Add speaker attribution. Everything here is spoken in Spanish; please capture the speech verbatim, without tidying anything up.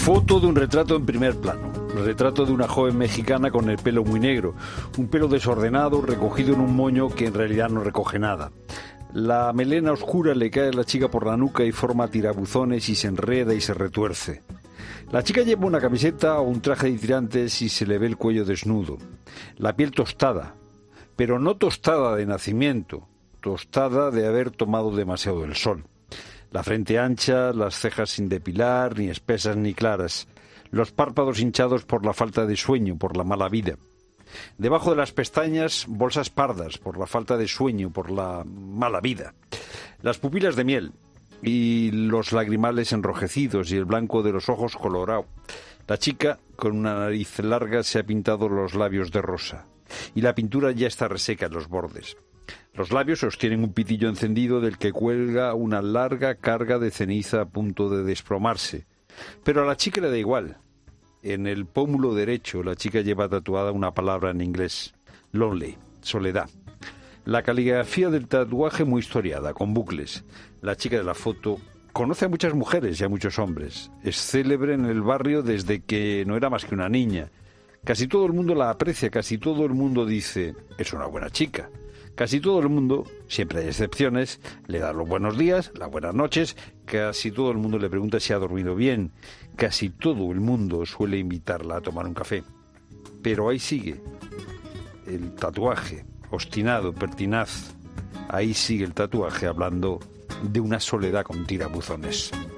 Speaker 1: Foto de un retrato en primer plano. Retrato de una joven mexicana con el pelo muy negro, un pelo desordenado recogido en un moño que en realidad no recoge nada. La melena oscura le cae a la chica por la nuca y forma tirabuzones y se enreda y se retuerce. La chica lleva una camiseta o un traje de tirantes y se le ve el cuello desnudo. La piel tostada, pero no tostada de nacimiento, tostada de haber tomado demasiado el sol. La frente ancha, las cejas sin depilar, ni espesas ni claras. Los párpados hinchados por la falta de sueño, por la mala vida. Debajo de las pestañas, bolsas pardas, por la falta de sueño, por la mala vida. Las pupilas de miel y los lagrimales enrojecidos y el blanco de los ojos colorado. La chica, con una nariz larga, se ha pintado los labios de rosa. Y la pintura ya está reseca en los bordes. Los labios sostienen un pitillo encendido del que cuelga una larga carga de ceniza a punto de desplomarse. Pero a la chica le da igual. En el pómulo derecho la chica lleva tatuada una palabra en inglés: lonely, soledad. La caligrafía del tatuaje muy historiada, con bucles. La chica de la foto conoce a muchas mujeres y a muchos hombres. Es célebre en el barrio desde que no era más que una niña. Casi todo el mundo la aprecia, casi todo el mundo dice: es una buena chica. Casi todo el mundo, siempre hay excepciones, le da los buenos días, las buenas noches, casi todo el mundo le pregunta si ha dormido bien, casi todo el mundo suele invitarla a tomar un café. Pero ahí sigue el tatuaje, obstinado, pertinaz. Ahí sigue el tatuaje hablando de una soledad con tirabuzones.